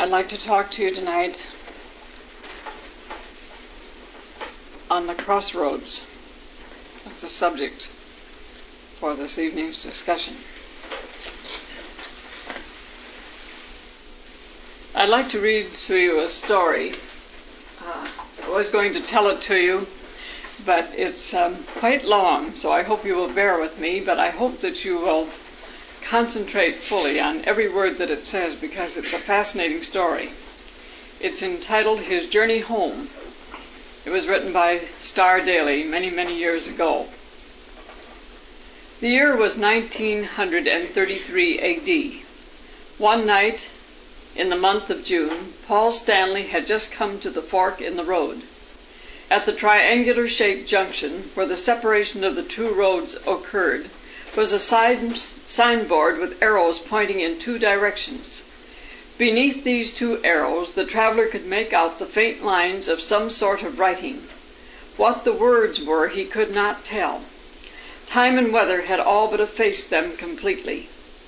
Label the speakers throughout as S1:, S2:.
S1: I'd like to talk to you tonight on the crossroads. That's the subject for this evening's discussion. I'd like to read to you a story. I was going to tell it to you, but it's quite long, so I hope you will bear with me, but I hope that you will concentrate fully on every word that it says, because it's a fascinating story. It's entitled His Journey Home. It was written by Star Daily many, many years ago. The year was 1933 A.D. One night in the month of June, Paul Stanley had just come to the fork in the road. At the triangular-shaped junction where the separation of the two roads occurred was a signboard with arrows pointing in two directions. Beneath these two arrows, the traveler could make out the faint lines of some sort of writing. What the words were, he could not tell. Time and weather had all but effaced them completely.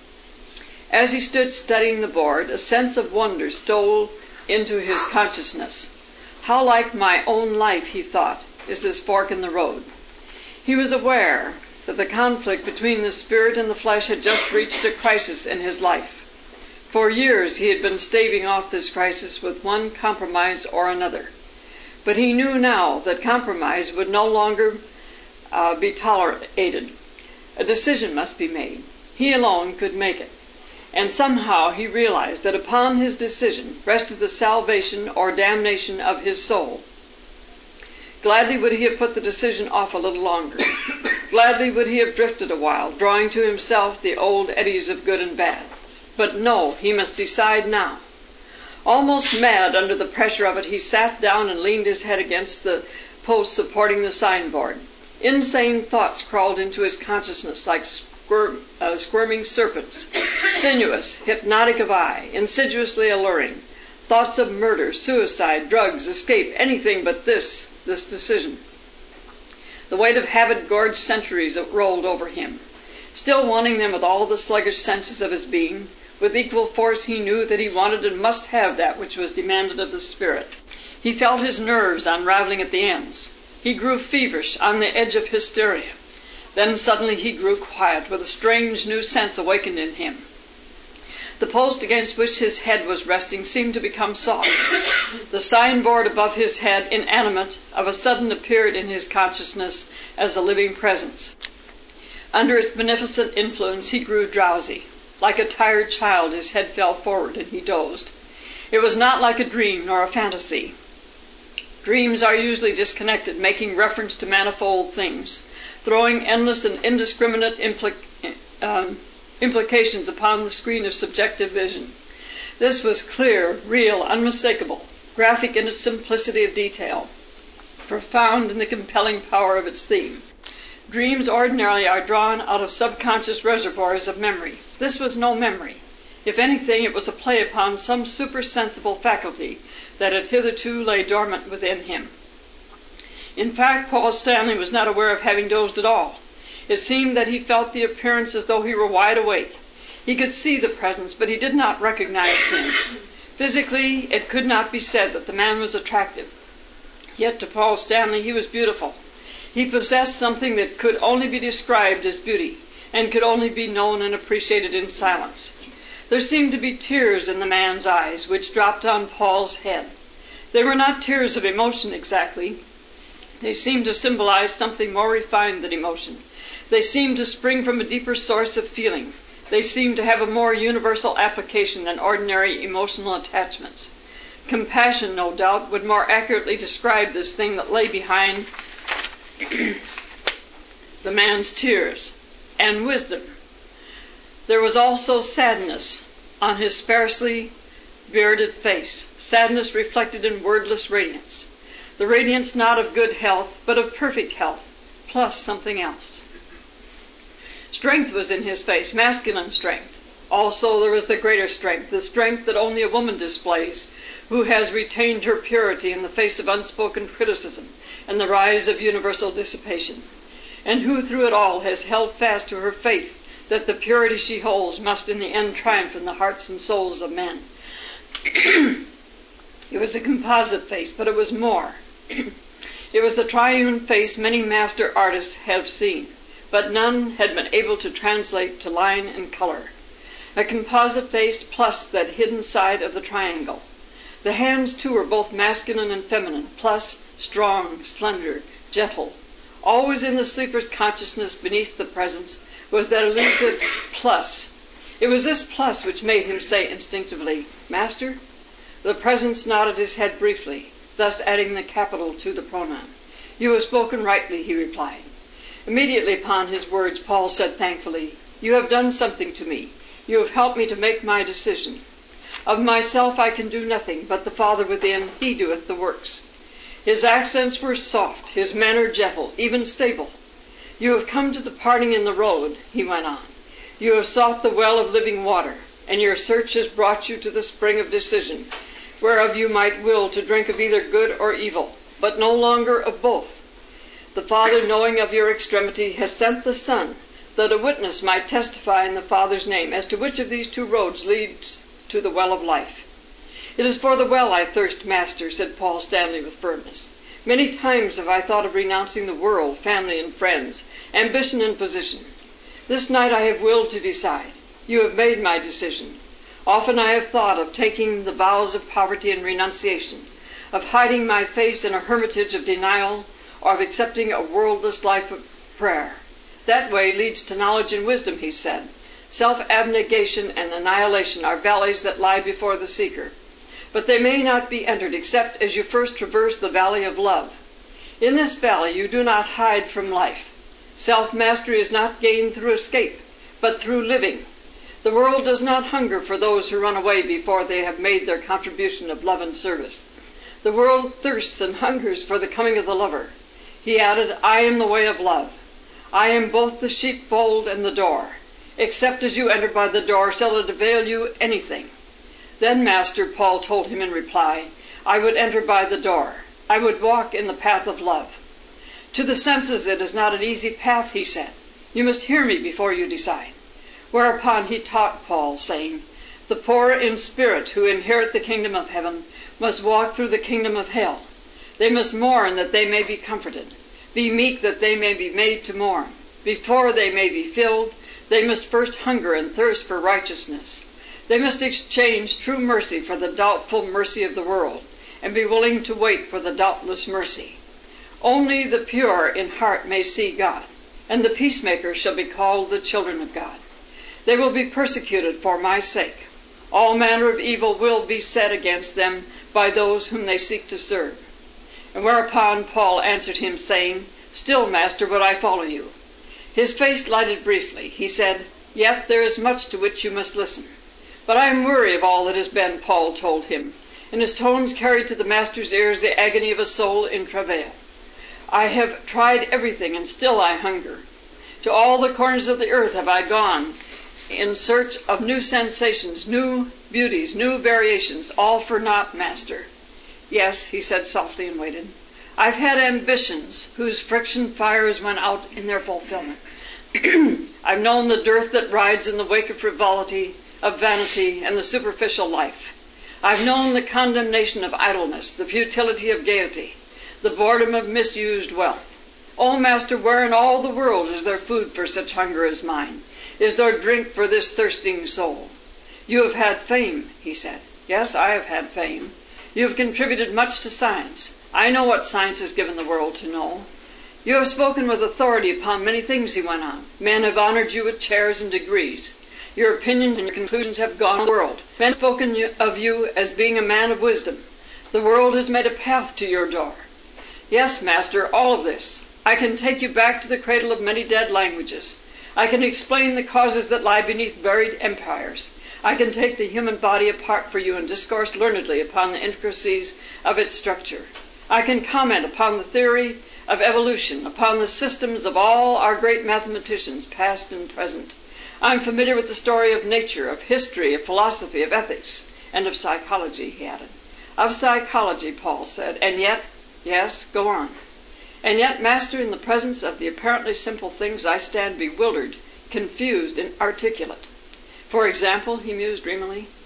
S1: As he stood studying the board, a sense of wonder stole into his consciousness. How like my own life, he thought, is this fork in the road. He was aware that the conflict between the spirit and the flesh had just reached a crisis in his life. For years he had been staving off this crisis with one compromise or another. But he knew now that compromise would no longer be tolerated. A decision must be made. He alone could make it. And somehow he realized that upon his decision rested the salvation or damnation of his soul. Gladly would he have put the decision off a little longer. Gladly would he have drifted a while, drawing to himself the old eddies of good and bad. But no, he must decide now. Almost mad under the pressure of it, he sat down and leaned his head against the post supporting the signboard. Insane thoughts crawled into his consciousness like squirming serpents, sinuous, hypnotic of eye, insidiously alluring. Thoughts of murder, suicide, drugs, escape, anything but this decision. The weight of habit-gorged centuries rolled over him. Still wanting them with all the sluggish senses of his being, with equal force he knew that he wanted and must have that which was demanded of the spirit. He felt his nerves unraveling at the ends. He grew feverish, on the edge of hysteria. Then suddenly he grew quiet, with a strange new sense awakened in him. The post against which his head was resting seemed to become soft. The signboard above his head, inanimate, of a sudden appeared in his consciousness as a living presence. Under its beneficent influence he grew drowsy. Like a tired child, his head fell forward and he dozed. It was not like a dream nor a fantasy. Dreams are usually disconnected, making reference to manifold things, throwing endless and indiscriminate implications upon the screen of subjective vision. This was clear, real, unmistakable, graphic in its simplicity of detail, profound in the compelling power of its theme. Dreams ordinarily are drawn out of subconscious reservoirs of memory. This was no memory. If anything, it was a play upon some supersensible faculty that had hitherto lay dormant within him. In fact, Paul Stanley was not aware of having dozed at all. It seemed that he felt the appearance as though he were wide awake. He could see the presence, but he did not recognize him. Physically, it could not be said that the man was attractive. Yet to Paul Stanley he was beautiful. He possessed something that could only be described as beauty, and could only be known and appreciated in silence. There seemed to be tears in the man's eyes, which dropped on Paul's head. They were not tears of emotion exactly. They seemed to symbolize something more refined than emotion. They seemed to spring from a deeper source of feeling. They seemed to have a more universal application than ordinary emotional attachments. Compassion, no doubt, would more accurately describe this thing that lay behind the man's tears, and wisdom. There was also sadness on his sparsely bearded face, sadness reflected in wordless radiance. The radiance not of good health, but of perfect health, plus something else. Strength was in his face, masculine strength. Also there was the greater strength, the strength that only a woman displays, who has retained her purity in the face of unspoken criticism and the rise of universal dissipation, and who through it all has held fast to her faith that the purity she holds must in the end triumph in the hearts and souls of men. It was a composite face, but it was more. It was the triune face many master artists have seen, but none had been able to translate to line and color. A composite face plus that hidden side of the triangle. The hands, too, were both masculine and feminine, plus strong, slender, gentle. Always in the sleeper's consciousness beneath the presence was that elusive plus. It was this plus which made him say instinctively, "Master?" The presence nodded his head briefly, thus adding the capital to the pronoun. "You have spoken rightly," he replied. Immediately upon his words, Paul said thankfully, "You have done something to me. You have helped me to make my decision. Of myself I can do nothing, but the Father within, he doeth the works." His accents were soft, his manner gentle, even stable. "You have come to the parting in the road," he went on. "You have sought the well of living water, and your search has brought you to the spring of decision, whereof you might will to drink of either good or evil, but no longer of both. The Father, knowing of your extremity, has sent the Son, that a witness might testify in the Father's name as to which of these two roads leads to the well of life." "It is for the well I thirst, Master," said Paul Stanley with firmness. "Many times have I thought of renouncing the world, family and friends, ambition and position. This night I have willed to decide. You have made my decision. Often I have thought of taking the vows of poverty and renunciation, of hiding my face in a hermitage of denial, or of accepting a worldless life of prayer. That way leads to knowledge and wisdom," he said. "Self-abnegation and annihilation are valleys that lie before the seeker. But they may not be entered except as you first traverse the valley of love. In this valley you do not hide from life. Self-mastery is not gained through escape, but through living. The world does not hunger for those who run away before they have made their contribution of love and service. The world thirsts and hungers for the coming of the lover." He added, "I am the way of love. I am both the sheepfold and the door. Except as you enter by the door shall it avail you anything." "Then, Master," Paul told him in reply, "I would enter by the door. I would walk in the path of love." "To the senses it is not an easy path," he said. "You must hear me before you decide." Whereupon he taught Paul, saying, "The poor in spirit who inherit the kingdom of heaven must walk through the kingdom of hell. They must mourn that they may be comforted. Be meek that they may be made to mourn. Before they may be filled, they must first hunger and thirst for righteousness. They must exchange true mercy for the doubtful mercy of the world, and be willing to wait for the doubtless mercy. Only the pure in heart may see God, and the peacemakers shall be called the children of God. They will be persecuted for my sake. All manner of evil will be said against them by those whom they seek to serve." And whereupon Paul answered him, saying, "Still, Master, would I follow you." His face lighted briefly. He said, "Yet there is much to which you must listen." "But I am weary of all that has been," Paul told him, and his tones carried to the Master's ears the agony of a soul in travail. "I have tried everything, and still I hunger. To all the corners of the earth have I gone in search of new sensations, new beauties, new variations, all for naught, Master." "Yes," he said softly and waited. "I've had ambitions whose friction fires went out in their fulfillment. I've known the dearth that rides in the wake of frivolity, of vanity, and the superficial life. I've known the condemnation of idleness, the futility of gaiety, the boredom of misused wealth. Oh, Master, where in all the world is there food for such hunger as mine? Is there drink for this thirsting soul?" "You have had fame," he said. "Yes, I have had fame. You have contributed much to science. I know what science has given the world to know. You have spoken with authority upon many things," he went on. "Men have honored you with chairs and degrees. Your opinions and your conclusions have gone the world. Men have spoken of you as being a man of wisdom. The world has made a path to your door." "Yes, Master, all of this. I can take you back to the cradle of many dead languages. I can explain the causes that lie beneath buried empires. I can take the human body apart for you and discourse learnedly upon the intricacies of its structure. I can comment upon the theory of evolution, upon the systems of all our great mathematicians, past and present. I'm familiar with the story of nature, of history, of philosophy, of ethics, and of psychology," he added. "Of psychology," Paul said. "And yet—" "Yes, go on." "And yet, Master, in the presence of the apparently simple things, I stand bewildered, confused, and inarticulate. For example," he mused dreamily,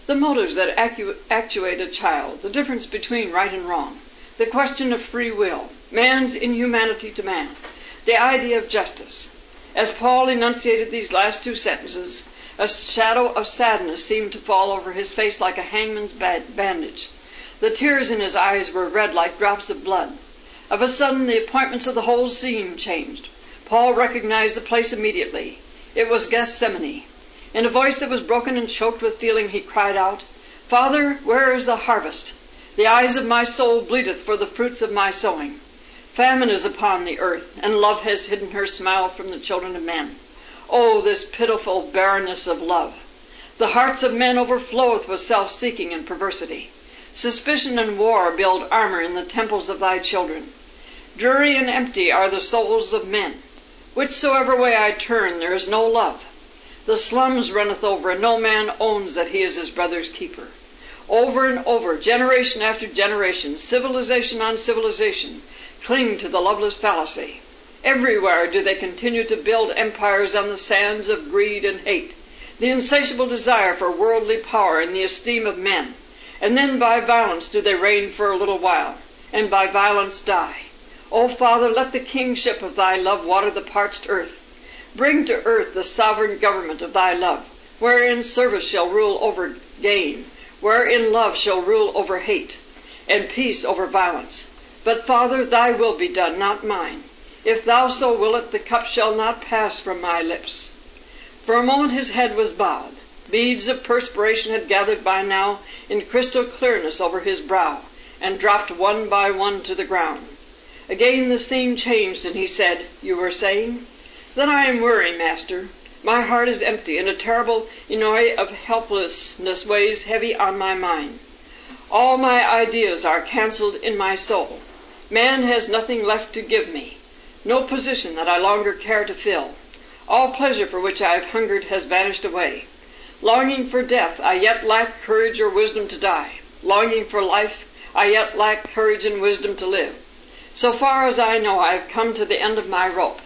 S1: The motives that actuate a child, the difference between right and wrong, the question of free will, man's inhumanity to man, the idea of justice. As Paul enunciated these last two sentences, a shadow of sadness seemed to fall over his face like a hangman's bandage. The tears in his eyes were red like drops of blood. Of a sudden, the appointments of the whole scene changed. Paul recognized the place immediately. It was Gethsemane. In a voice that was broken and choked with feeling, he cried out, "Father, where is the harvest? The eyes of my soul bleateth for the fruits of my sowing. Famine is upon the earth, and love has hidden her smile from the children of men. Oh, this pitiful barrenness of love! The hearts of men overfloweth with self-seeking and perversity. Suspicion and war build armor in the temples of thy children. Dreary and empty are the souls of men. Whichsoever way I turn, there is no love. The slums runneth over, and no man owns that he is his brother's keeper." Over and over, generation after generation, civilization on civilization, cling to the loveless fallacy. Everywhere do they continue to build empires on the sands of greed and hate, the insatiable desire for worldly power and the esteem of men. And then by violence do they reign for a little while, and by violence die. O Father, let the kingship of thy love water the parched earth. Bring to earth the sovereign government of thy love, wherein service shall rule over gain, wherein love shall rule over hate, and peace over violence. But Father, thy will be done, not mine. If thou so will it, the cup shall not pass from my lips. For a moment his head was bowed. Beads of perspiration had gathered by now in crystal clearness over his brow, and dropped one by one to the ground. Again the scene changed, and he said, "You were saying?" "That I am weary, Master. My heart is empty, and a terrible ennui of helplessness weighs heavy on my mind. All my ideas are cancelled in my soul. Man has nothing left to give me, no position that I longer care to fill. All pleasure for which I have hungered has vanished away. Longing for death, I yet lack courage or wisdom to die. Longing for life, I yet lack courage and wisdom to live. So far as I know, I have come to the end of my rope.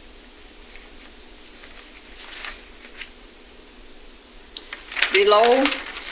S1: Below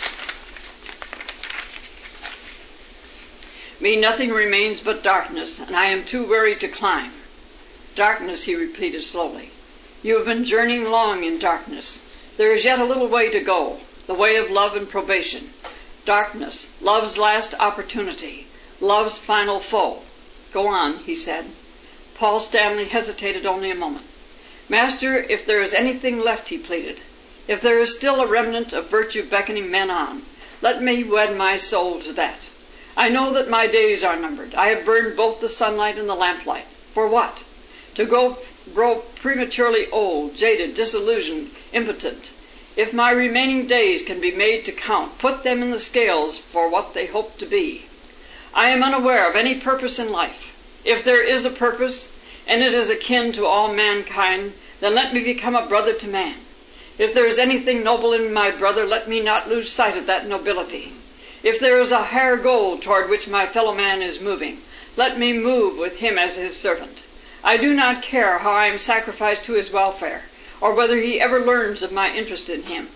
S1: me nothing remains but darkness, and I am too weary to climb." "Darkness," he repeated slowly. "You have been journeying long in darkness. There is yet a little way to go, the way of love and probation. Darkness, love's last opportunity, love's final foe. Go on," he said. Paul Stanley hesitated only a moment. "Master, if there is anything left," he pleaded, "if there is still a remnant of virtue beckoning men on, let me wed my soul to that. I know that my days are numbered. I have burned both the sunlight and the lamplight. For what? To grow prematurely old, jaded, disillusioned, impotent. If my remaining days can be made to count, put them in the scales for what they hope to be. I am unaware of any purpose in life. If there is a purpose, and it is akin to all mankind, then let me become a brother to man. If there is anything noble in my brother, let me not lose sight of that nobility. If there is a higher goal toward which my fellow man is moving, let me move with him as his servant. I do not care how I am sacrificed to his welfare, or whether he ever learns of my interest in him.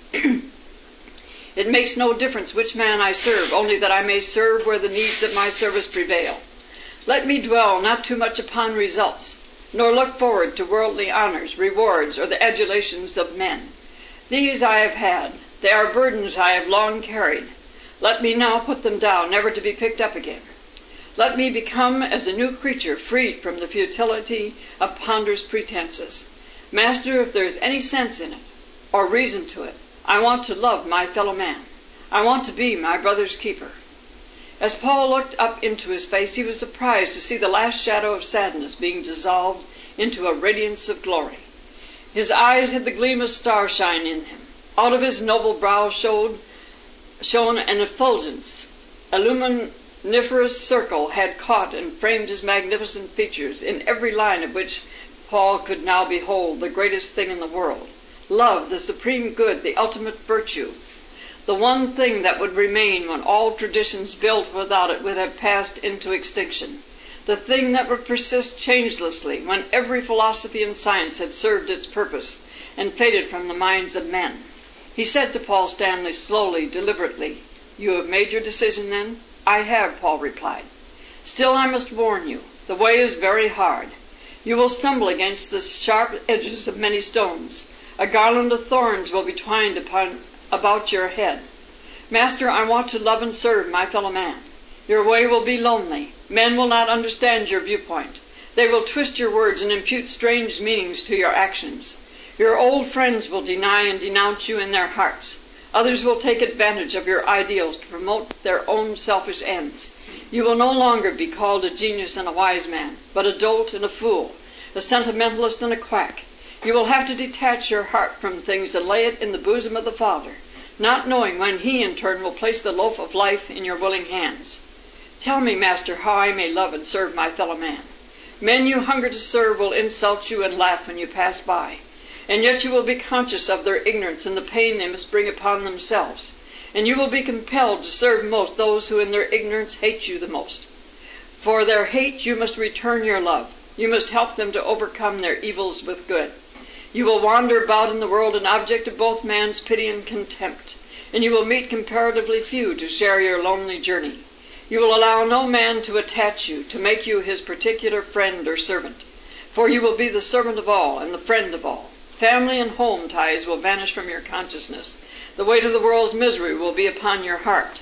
S1: It makes no difference which man I serve, only that I may serve where the needs of my service prevail. Let me dwell not too much upon results, nor look forward to worldly honors, rewards, or the adulations of men. These I have had. They are burdens I have long carried. Let me now put them down, never to be picked up again. Let me become as a new creature, freed from the futility of ponderous pretenses. Master, if there is any sense in it, or reason to it, I want to love my fellow man. I want to be my brother's keeper." As Paul looked up into his face, he was surprised to see the last shadow of sadness being dissolved into a radiance of glory. His eyes had the gleam of starshine in them. Out of his noble brow shone an effulgence. A luminiferous circle had caught and framed his magnificent features, in every line of which Paul could now behold the greatest thing in the world. Love, the supreme good, the ultimate virtue. The one thing that would remain when all traditions built without it would have passed into extinction. The thing that would persist changelessly when every philosophy and science had served its purpose and faded from the minds of men. He said to Paul Stanley slowly, deliberately, "You have made your decision then?" "I have," Paul replied. "Still I must warn you. The way is very hard. You will stumble against the sharp edges of many stones. A garland of thorns will be twined about your head. Master, I want to love and serve my fellow man. Your way will be lonely. Men will not understand your viewpoint. They will twist your words and impute strange meanings to your actions. Your old friends will deny and denounce you in their hearts. Others will take advantage of your ideals to promote their own selfish ends. You will no longer be called a genius and a wise man, but a dolt and a fool, a sentimentalist and a quack. You will have to detach your heart from things and lay it in the bosom of the Father, not knowing when He in turn will place the loaf of life in your willing hands. Tell me, Master, how I may love and serve my fellow man. Men you hunger to serve will insult you and laugh when you pass by. And yet you will be conscious of their ignorance and the pain they must bring upon themselves. And you will be compelled to serve most those who in their ignorance hate you the most. For their hate you must return your love. You must help them to overcome their evils with good. You will wander about in the world an object of both man's pity and contempt. And you will meet comparatively few to share your lonely journey. You will allow no man to attach you, to make you his particular friend or servant. For you will be the servant of all and the friend of all. Family and home ties will vanish from your consciousness. The weight of the world's misery will be upon your heart.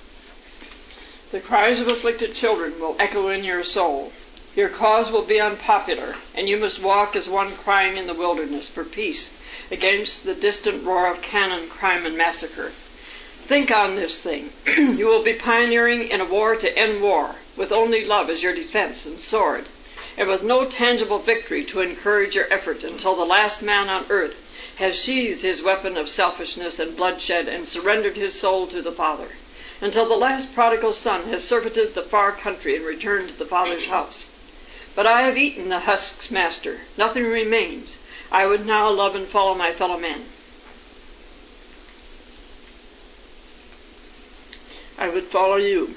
S1: The cries of afflicted children will echo in your soul. Your cause will be unpopular, and you must walk as one crying in the wilderness for peace against the distant roar of cannon, crime, and massacre. Think on this thing. You will be pioneering in a war to end war, with only love as your defense and sword, and with no tangible victory to encourage your effort until the last man on earth has sheathed his weapon of selfishness and bloodshed and surrendered his soul to the Father, until the last prodigal son has surfeited the far country and returned to the Father's house. But I have eaten the husks, Master. Nothing remains. I would now love and follow my fellow men. I would follow you.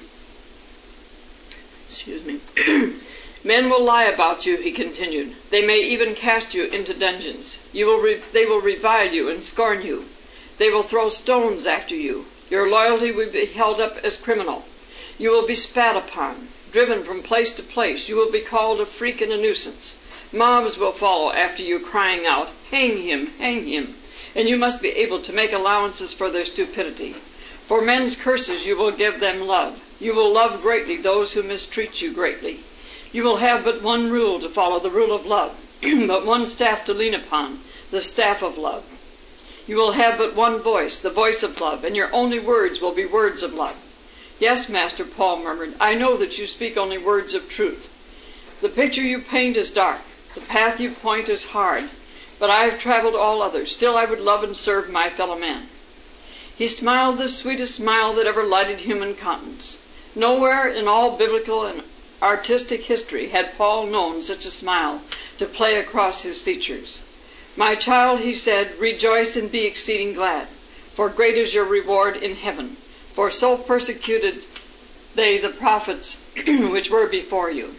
S1: Excuse me. Men will lie about you, he continued. They may even cast you into dungeons. They will revile you and scorn you. They will throw stones after you. Your loyalty will be held up as criminal. You will be spat upon, driven from place to place. You will be called a freak and a nuisance. Mobs will follow after you, crying out, "Hang him, hang him." And you must be able to make allowances for their stupidity. For men's curses you will give them love. You will love greatly those who mistreat you greatly. You will have but one rule to follow, the rule of love, but one staff to lean upon, the staff of love. You will have but one voice, the voice of love, and your only words will be words of love. Yes, Master, Paul murmured, I know that you speak only words of truth. The picture you paint is dark, the path you point is hard, but I have traveled all others. Still I would love and serve my fellow man. He smiled the sweetest smile that ever lighted human countenance. Nowhere in all biblical and artistic history had Paul known such a smile to play across his features. My child, he said, rejoice and be exceeding glad, for great is your reward in heaven. For so persecuted they the prophets which were before you.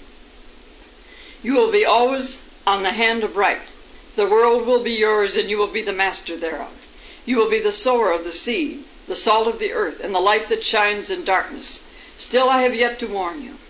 S1: You will be always on the hand of right. The world will be yours, and you will be the master thereof. You will be the sower of the seed, the salt of the earth, and the light that shines in darkness. Still I have yet to warn you.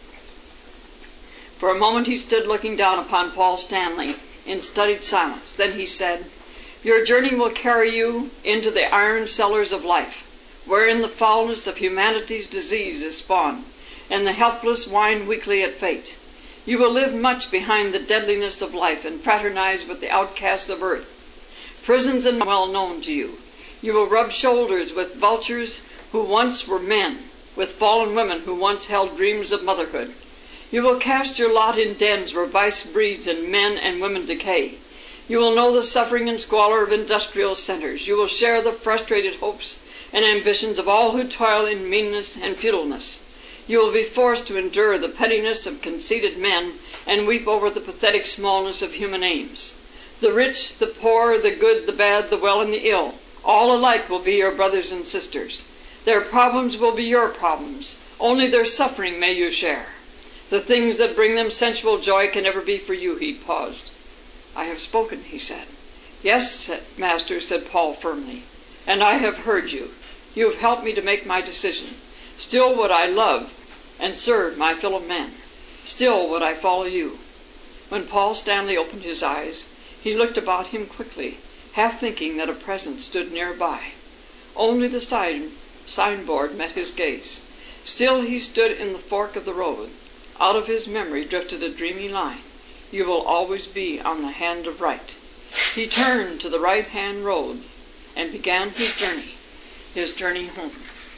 S1: For a moment he stood looking down upon Paul Stanley in studied silence. Then he said, Your journey will carry you into the iron cellars of life, wherein the foulness of humanity's disease is spawned, and the helpless whine weakly at fate. You will live much behind the deadliness of life and fraternize with the outcasts of earth. Prisons are well known to you. You will rub shoulders with vultures who once were men, with fallen women who once held dreams of motherhood. You will cast your lot in dens where vice breeds and men and women decay. You will know the suffering and squalor of industrial centers. You will share the frustrated hopes and ambitions of all who toil in meanness and futileness. You will be forced to endure the pettiness of conceited men and weep over the pathetic smallness of human aims. The rich, the poor, the good, the bad, the well, and the ill, all alike will be your brothers and sisters. Their problems will be your problems. Only their suffering may you share. The things that bring them sensual joy can never be for you. He paused. I have spoken, he said. Yes, Master, said Paul firmly. and I have heard you. You have helped me to make my decision. Still would I love and serve my fellow men. Still would I follow you." When Paul Stanley opened his eyes, he looked about him quickly, half thinking that a presence stood nearby. Only the signboard met his gaze. Still he stood in the fork of the road. Out of his memory drifted a dreamy line. "You will always be on the hand of right." He turned to the right-hand road and began his journey home.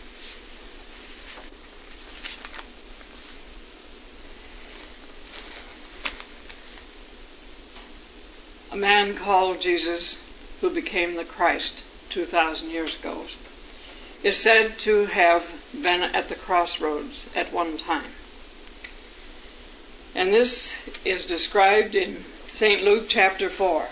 S1: A man called Jesus, who became the Christ 2,000 years ago, is said to have been at the crossroads at one time. And this is described in St. Luke chapter 4.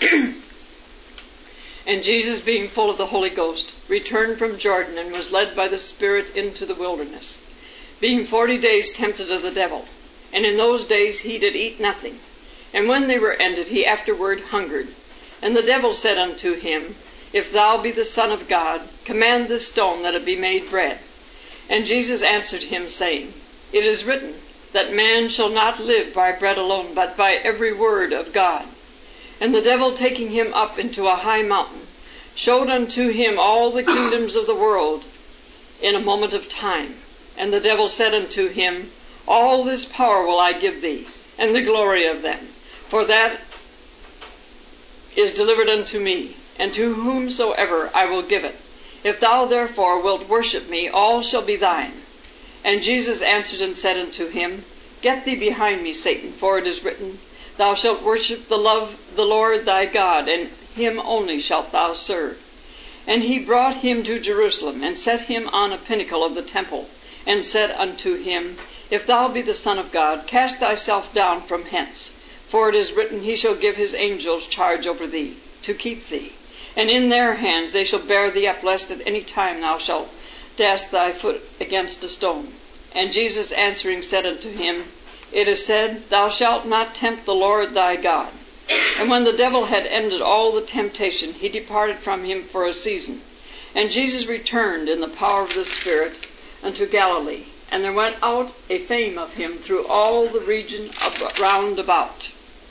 S1: "And Jesus, being full of the Holy Ghost, returned from Jordan and was led by the Spirit into the wilderness, being 40 days tempted of the devil. And in those days he did eat nothing. And when they were ended, he afterward hungered. And the devil said unto him, If thou be the Son of God, command this stone that it be made bread. And Jesus answered him, saying, It is written, that man shall not live by bread alone, but by every word of God. And the devil, taking him up into a high mountain, showed unto him all the kingdoms of the world in a moment of time. And the devil said unto him, All this power will I give thee, and the glory of them. For that is delivered unto me, and to whomsoever I will give it. If thou therefore wilt worship me, all shall be thine. And Jesus answered and said unto him, Get thee behind me, Satan, for it is written, Thou shalt worship the Lord thy God, and him only shalt thou serve. And he brought him to Jerusalem, and set him on a pinnacle of the temple, and said unto him, If thou be the Son of God, cast thyself down from hence. For it is written, He shall give his angels charge over thee, to keep thee. And in their hands they shall bear thee up, lest at any time thou shalt dash thy foot against a stone. And Jesus answering said unto him, It is said, Thou shalt not tempt the Lord thy God. And when the devil had ended all the temptation, he departed from him for a season. And Jesus returned in the power of the Spirit unto Galilee. And there went out a fame of him through all the region round about.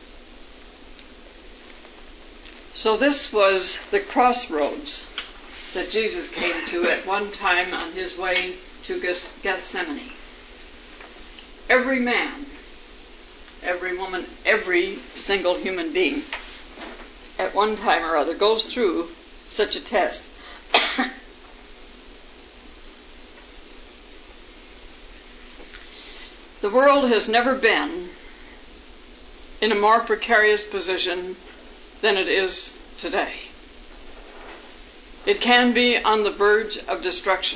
S1: So this was the crossroads that Jesus came to at one time on his way to Gethsemane. Every man, every woman, every single human being at one time or other goes through such a test. The world has never been in a more precarious position than it is today. It can be on the verge of destruction,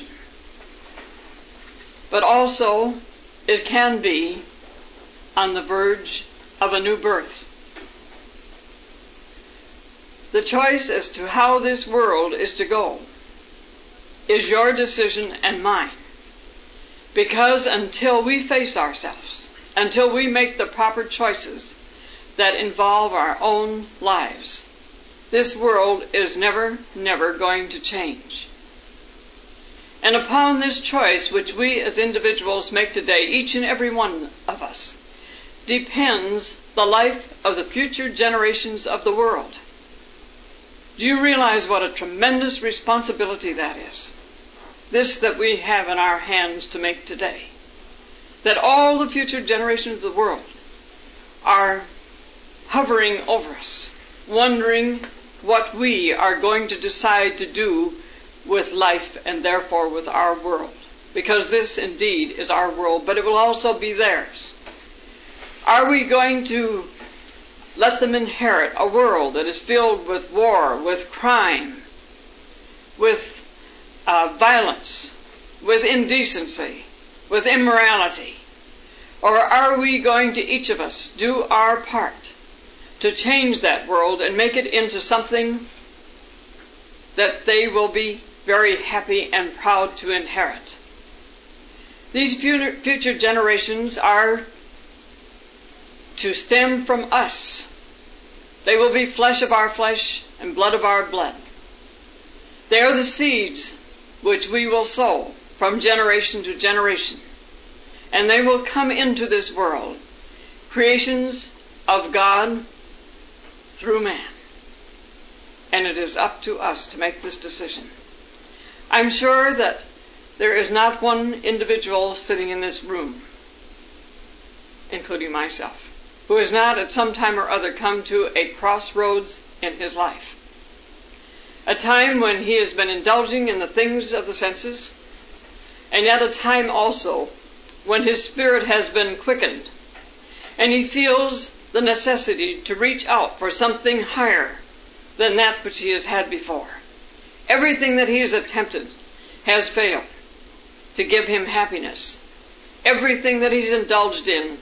S1: but also it can be on the verge of a new birth. The choice as to how this world is to go is your decision and mine. Because until we face ourselves, until we make the proper choices that involve our own lives, this world is never going to change. And upon this choice, which we as individuals make today, each and every one of us, depends the life of the future generations of the world. Do you realize what a tremendous responsibility that is? This that we have in our hands to make today. That all the future generations of the world are hovering over us, wondering what we are going to decide to do with life and therefore with our world. Because this indeed is our world, but it will also be theirs. Are we going to let them inherit a world that is filled with war, with crime, with violence, with indecency, with immorality? Or are we going to, each of us, do our part to change that world and make it into something that they will be very happy and proud to inherit? These future generations are to stem from us. They will be flesh of our flesh and blood of our blood. They are the seeds which we will sow from generation to generation. And they will come into this world, creations of God through man. And it is up to us to make this decision. I'm sure that there is not one individual sitting in this room, including myself, who has not at some time or other come to a crossroads in his life. A time when he has been indulging in the things of the senses, and yet a time also when his spirit has been quickened, and he feels the necessity to reach out for something higher than that which he has had before. Everything that he has attempted has failed to give him happiness. Everything that he's indulged in,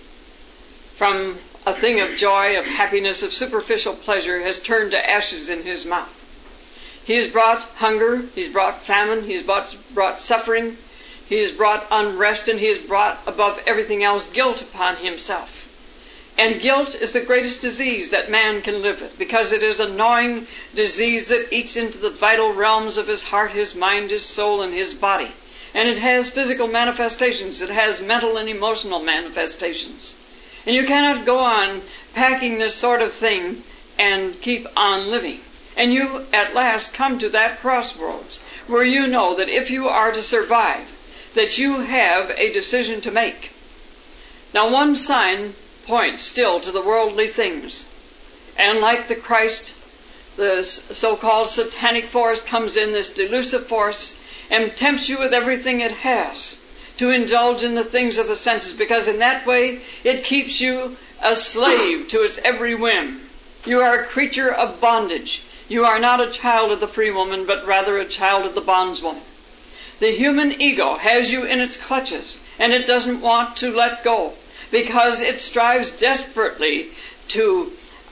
S1: from a thing of joy, of happiness, of superficial pleasure, has turned to ashes in his mouth. He has brought hunger, he's brought famine, he's brought suffering, he has brought unrest, and he has brought, above everything else, guilt upon himself. And guilt is the greatest disease that man can live with, because it is a gnawing disease that eats into the vital realms of his heart, his mind, his soul, and his body. And it has physical manifestations. It has mental and emotional manifestations. And you cannot go on packing this sort of thing and keep on living. And you at last come to that crossroads where you know that if you are to survive, that you have a decision to make. Now, one sign points still to the worldly things. And like the Christ, the so-called satanic force comes in, this delusive force, and tempts you with everything it has to indulge in the things of the senses, because in that way it keeps you a slave to its every whim. You are a creature of bondage. You are not a child of the free woman, but rather a child of the bondswoman. The human ego has you in its clutches, and it doesn't want to let go, because it strives desperately to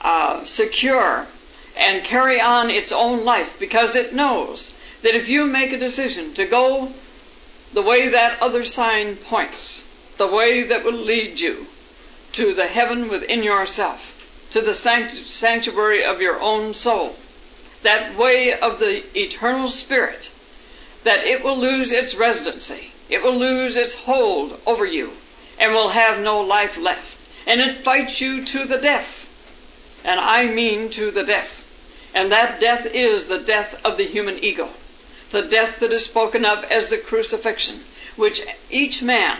S1: secure and carry on its own life, because it knows that if you make a decision to go the way that other sign points, the way that will lead you to the heaven within yourself, to the sanctuary of your own soul, that way of the eternal spirit, that it will lose its residency, it will lose its hold over you, and will have no life left. And it fights you to the death. And I mean to the death. And that death is the death of the human ego. The death that is spoken of as the crucifixion, which each man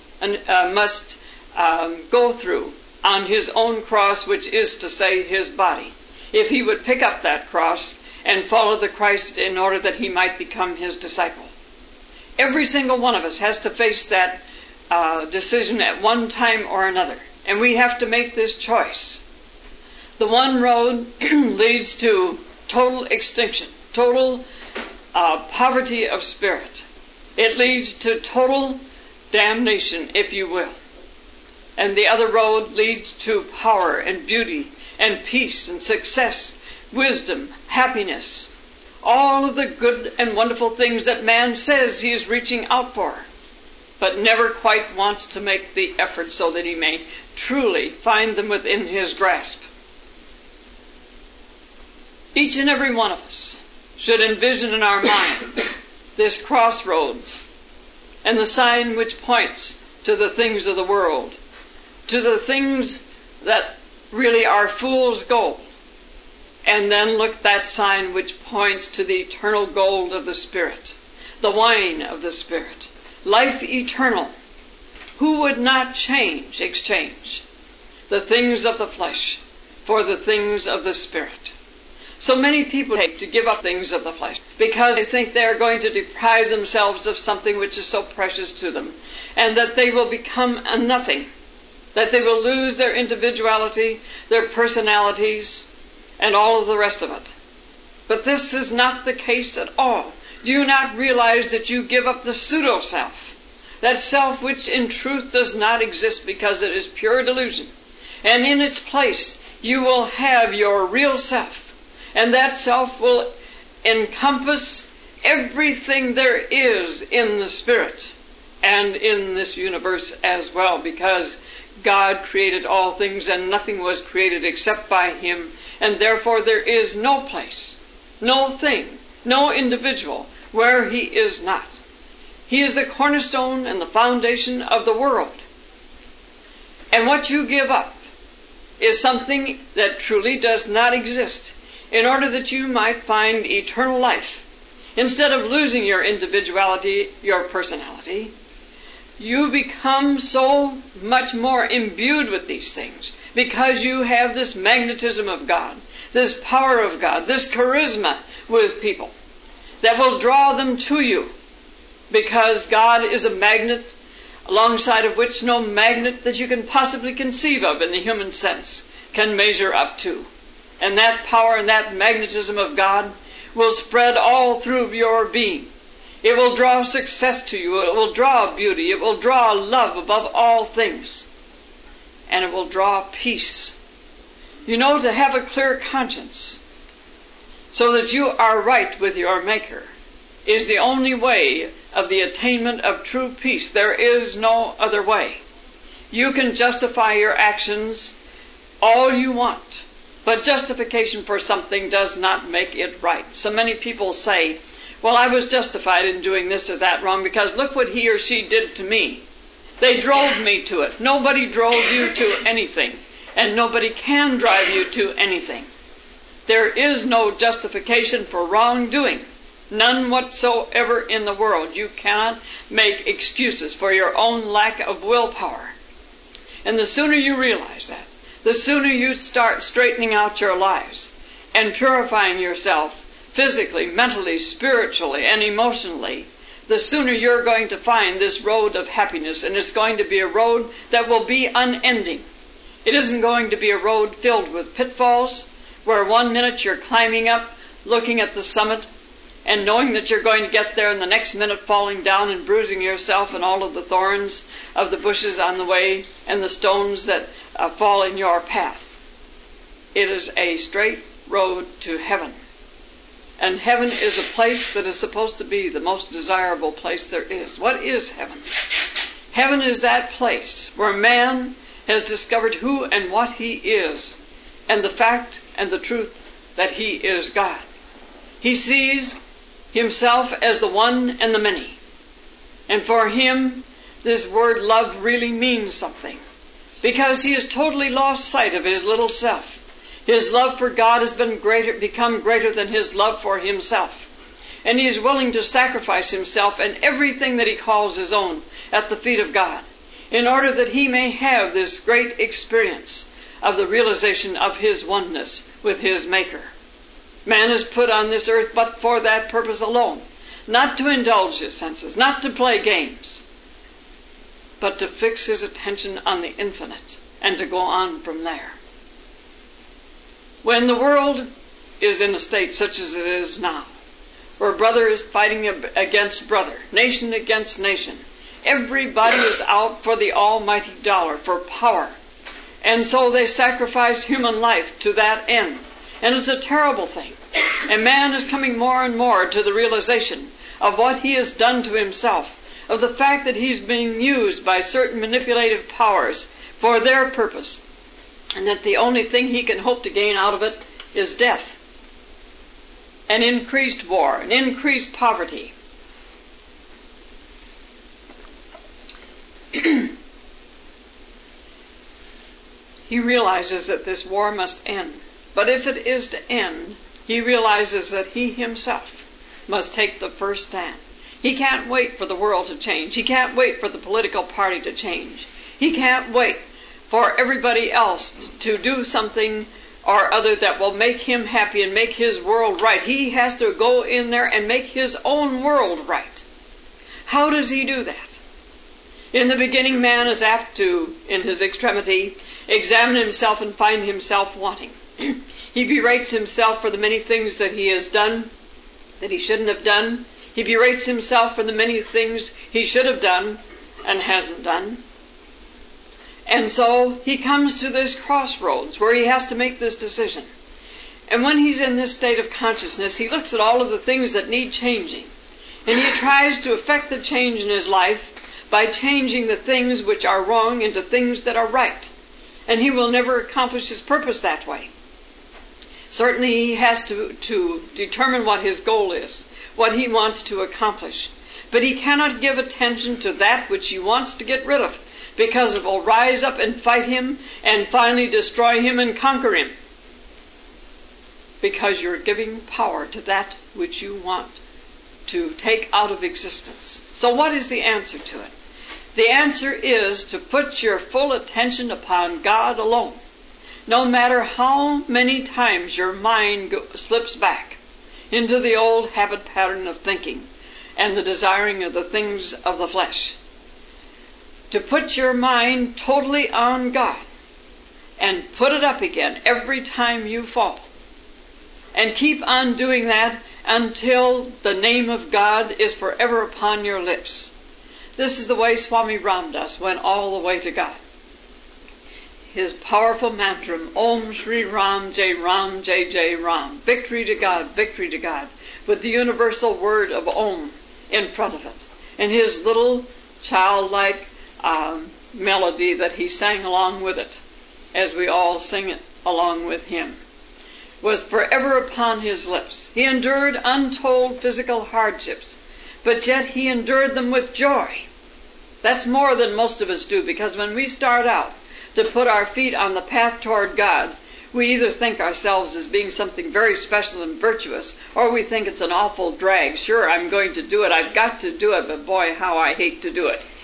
S1: must go through on his own cross, which is to say his body, if he would pick up that cross and follow the Christ in order that he might become his disciple. Every single one of us has to face that decision at one time or another. And we have to make this choice. The one road leads to total extinction, total poverty of spirit. It leads to total damnation, if you will. And the other road leads to power and beauty and peace and success, wisdom, happiness, all of the good and wonderful things that man says he is reaching out for, but never quite wants to make the effort so that he may truly find them within his grasp. Each and every one of us should envision in our mind this crossroads and the sign which points to the things of the world, to the things that really are fool's gold, and then look at that sign which points to the eternal gold of the Spirit, the wine of the Spirit, life eternal. Who would not exchange the things of the flesh for the things of the Spirit? So many people take to give up things of the flesh because they think they are going to deprive themselves of something which is so precious to them, and that they will become a nothing, that they will lose their individuality, their personalities, and all of the rest of it. But this is not the case at all. Do you not realize that you give up the pseudo-self, that self which in truth does not exist because it is pure delusion, and in its place you will have your real self, and that self will encompass everything there is in the Spirit and in this universe as well, because God created all things and nothing was created except by Him, and therefore there is no place, no thing, no individual where he is not. He is the cornerstone and the foundation of the world. And what you give up is something that truly does not exist in order that you might find eternal life. Instead of losing your individuality, your personality, you become so much more imbued with these things because you have this magnetism of God, this power of God, this charisma with people that will draw them to you, because God is a magnet alongside of which no magnet that you can possibly conceive of in the human sense can measure up to. And that power and that magnetism of God will spread all through your being. It will draw success to you. It will draw beauty. It will draw love above all things. And it will draw peace. You know, to have a clear conscience so that you are right with your Maker is the only way of the attainment of true peace. There is no other way. You can justify your actions all you want, but justification for something does not make it right. So many people say, well, I was justified in doing this or that wrong because look what he or she did to me. They drove me to it. Nobody drove you to anything, and nobody can drive you to anything. There is no justification for wrongdoing. None whatsoever in the world. You cannot make excuses for your own lack of willpower. And the sooner you realize that, the sooner you start straightening out your lives and purifying yourself physically, mentally, spiritually, and emotionally, the sooner you're going to find this road of happiness. And it's going to be a road that will be unending. It isn't going to be a road filled with pitfalls where 1 minute you're climbing up, looking at the summit, and knowing that you're going to get there, and the next minute falling down and bruising yourself and all of the thorns of the bushes on the way and the stones that fall in your path. It is a straight road to heaven. And heaven is a place that is supposed to be the most desirable place there is. What is heaven? Heaven is that place where man has discovered who and what he is, and the fact and the truth that he is God. He sees himself as the one and the many. And for him, this word love really means something, because he has totally lost sight of his little self. His love for God has become greater than his love for himself. And he is willing to sacrifice himself and everything that he calls his own at the feet of God, in order that he may have this great experience of the realization of his oneness with his Maker. Man is put on this earth but for that purpose alone. Not to indulge his senses, not to play games, but to fix his attention on the infinite and to go on from there. When the world is in a state such as it is now, where brother is fighting against brother, nation against nation, everybody is out for the almighty dollar, for power. And so they sacrifice human life to that end. And it's a terrible thing. And man is coming more and more to the realization of what he has done to himself, of the fact that he's being used by certain manipulative powers for their purpose, and that the only thing he can hope to gain out of it is death, and increased war, and increased poverty. He realizes that this war must end. But if it is to end, he realizes that he himself must take the first stand. He can't wait for the world to change. He can't wait for the political party to change. He can't wait for everybody else to do something or other that will make him happy and make his world right. He has to go in there and make his own world right. How does he do that? In the beginning, man is apt to, in his extremity, examine himself and find himself wanting. He berates himself for the many things that he has done that he shouldn't have done. He berates himself for the many things he should have done and hasn't done. And so he comes to this crossroads where he has to make this decision. And when he's in this state of consciousness, he looks at all of the things that need changing. And he tries to effect the change in his life by changing the things which are wrong into things that are right. And he will never accomplish his purpose that way. Certainly he has to determine what his goal is, what he wants to accomplish. But he cannot give attention to that which he wants to get rid of, because it will rise up and fight him and finally destroy him and conquer him. Because you're giving power to that which you want to take out of existence. So what is the answer to it? The answer is to put your full attention upon God alone. No matter how many times your mind slips back into the old habit pattern of thinking and the desiring of the things of the flesh. To put your mind totally on God and put it up again every time you fall. And keep on doing that until the name of God is forever upon your lips. This is the way Swami Ramdas went all the way to God. His powerful mantra, Om Shri Ram Jai Ram Jai Jai Ram. Victory to God, with the universal word of Om in front of it. And his little childlike melody that he sang along with it, as we all sing it along with him, was forever upon his lips. He endured untold physical hardships, but yet he endured them with joy. That's more than most of us do, because when we start out to put our feet on the path toward God, we either think ourselves as being something very special and virtuous, or we think it's an awful drag. Sure, I'm going to do it. I've got to do it, but boy, how I hate to do it.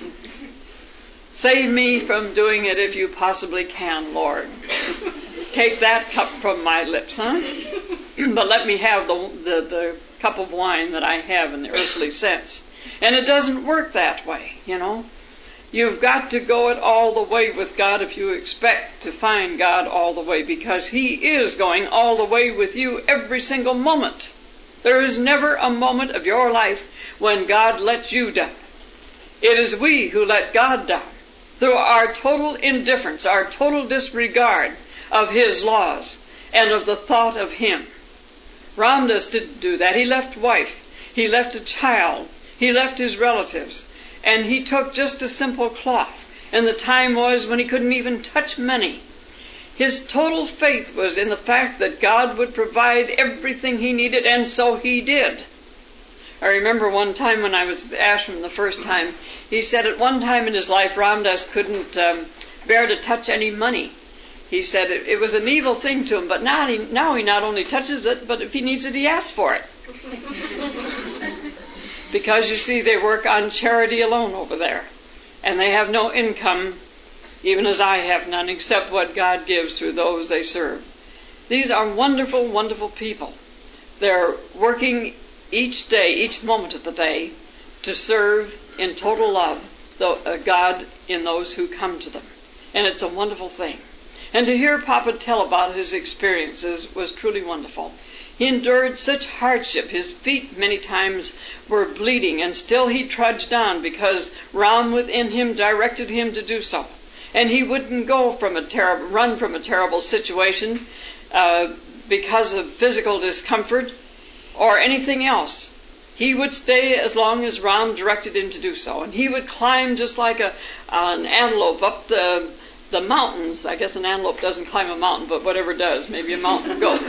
S1: Save me from doing it if you possibly can, Lord. Take that cup from my lips, huh? But let me have the cup of wine that I have in the earthly sense. And it doesn't work that way, you know. You've got to go it all the way with God if you expect to find God all the way, because He is going all the way with you every single moment. There is never a moment of your life when God lets you down. It is we who let God down through our total indifference, our total disregard of His laws and of the thought of Him. Ramdas didn't do that. He left wife, he left a child, he left his relatives, and he took just a simple cloth. And the time was when he couldn't even touch money. His total faith was in the fact that God would provide everything he needed, and so he did. I remember one time when I was at the ashram the first time, he said at one time in his life Ramdas couldn't bear to touch any money. He said it was an evil thing to him, but now he not only touches it, but if he needs it, he asks for it. Because, you see, they work on charity alone over there. And they have no income, even as I have none, except what God gives through those they serve. These are wonderful, wonderful people. They're working each day, each moment of the day, to serve in total love God in those who come to them. And it's a wonderful thing. And to hear Papa tell about his experiences was truly wonderful. He endured such hardship. His feet many times were bleeding, and still he trudged on because Ram within him directed him to do so. And he wouldn't run from a terrible situation because of physical discomfort or anything else. He would stay as long as Ram directed him to do so. And he would climb just like an antelope up the mountains. I guess an antelope doesn't climb a mountain, but whatever does, maybe a mountain goat.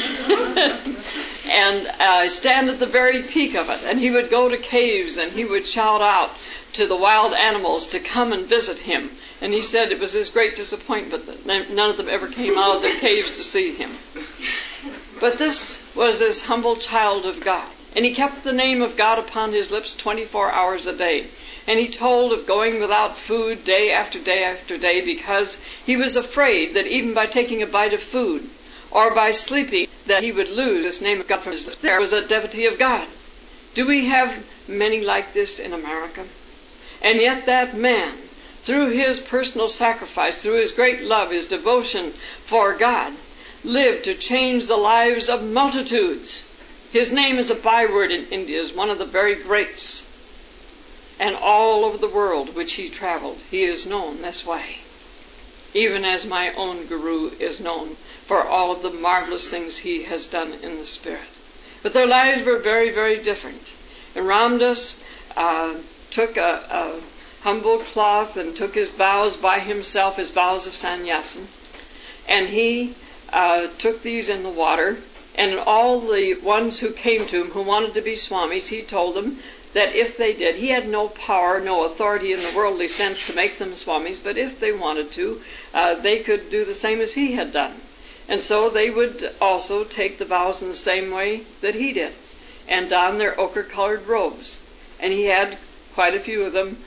S1: And stand at the very peak of it. And he would go to caves and he would shout out to the wild animals to come and visit him. And he said it was his great disappointment that none of them ever came out of the caves to see him. But this was this humble child of God. And he kept the name of God upon his lips 24 hours a day. And he told of going without food day after day after day because he was afraid that even by taking a bite of food or by sleeping that he would lose this name of God from his lips. There was a devotee of God. Do we have many like this in America? And yet that man, through his personal sacrifice, through his great love, his devotion for God, lived to change the lives of multitudes. His name is a byword in India, is one of the very greats. And all over the world which he traveled, he is known this way. Even as my own Guru is known for all of the marvelous things he has done in the Spirit. But their lives were very, very different. And Ramdas took a humble cloth and took his vows by himself, his vows of sannyasin. And he took these in the water, and all the ones who came to him who wanted to be swamis, he told them that if they did, he had no power, no authority in the worldly sense to make them swamis, but if they wanted to, they could do the same as he had done. And so they would also take the vows in the same way that he did, and don their ochre-colored robes. And he had quite a few of them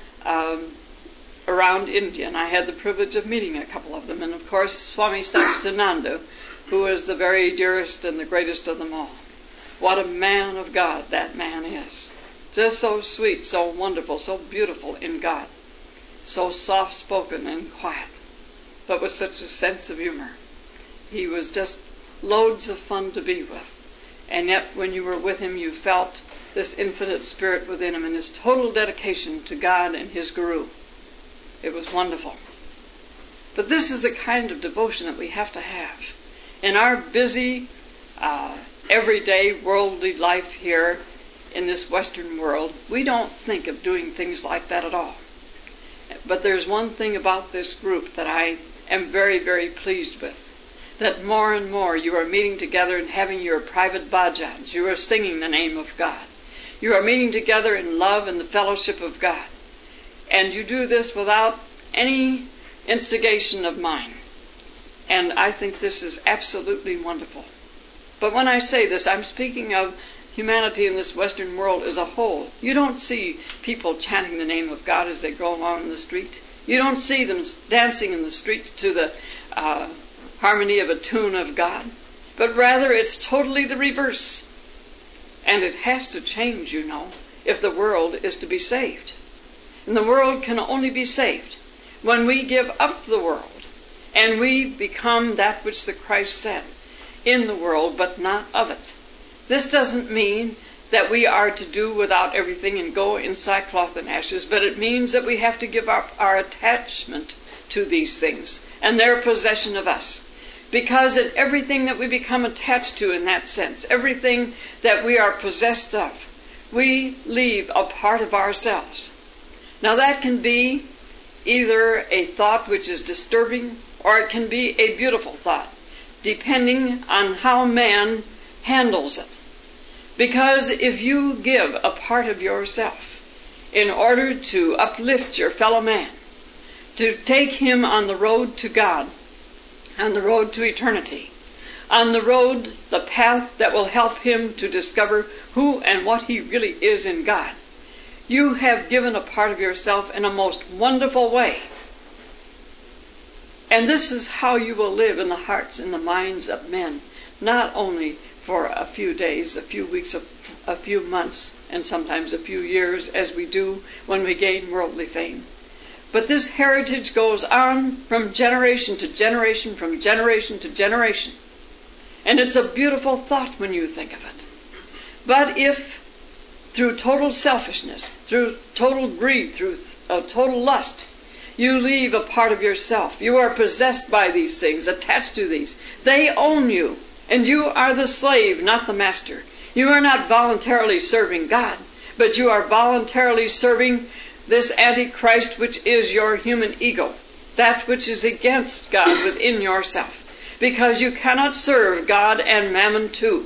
S1: around India, and I had the privilege of meeting a couple of them. And of course, Swami Satchidananda, who is the very dearest and the greatest of them all. What a man of God that man is. Just so sweet, so wonderful, so beautiful in God. So soft-spoken and quiet, but with such a sense of humor. He was just loads of fun to be with. And yet, when you were with him, you felt this infinite spirit within him and his total dedication to God and his Guru. It was wonderful. But this is the kind of devotion that we have to have. In our busy, everyday, worldly life here in this Western world, we don't think of doing things like that at all. But there's one thing about this group that I am very, very pleased with. That more and more you are meeting together and having your private bhajans. You are singing the name of God. You are meeting together in love and the fellowship of God. And you do this without any instigation of mine. And I think this is absolutely wonderful. But when I say this, I'm speaking of humanity in this Western world as a whole. You don't see people chanting the name of God as they go along the street. You don't see them dancing in the street to the harmony of a tune of God. But rather it's totally the reverse. And it has to change, you know, if the world is to be saved. And the world can only be saved when we give up the world and we become that which the Christ said, in the world but not of it. This doesn't mean that we are to do without everything and go in sackcloth and ashes, but it means that we have to give up our attachment to these things and their possession of us. Because in everything that we become attached to in that sense, everything that we are possessed of, we leave a part of ourselves. Now that can be either a thought which is disturbing or it can be a beautiful thought, depending on how man handles it. Because if you give a part of yourself in order to uplift your fellow man, to take him on the road to God, on the road to eternity, on the road, the path that will help him to discover who and what he really is in God, you have given a part of yourself in a most wonderful way. And this is how you will live in the hearts and the minds of men, not only for a few days, a few weeks, a few months, and sometimes a few years, as we do when we gain worldly fame. But this heritage goes on from generation to generation, from generation to generation. And it's a beautiful thought when you think of it. But if through total selfishness, through total greed, through total lust, you leave a part of yourself, you are possessed by these things, attached to these. They own you, and you are the slave, not the master. You are not voluntarily serving God, but you are voluntarily serving this Antichrist, which is your human ego, that which is against God within yourself, because you cannot serve God and mammon too.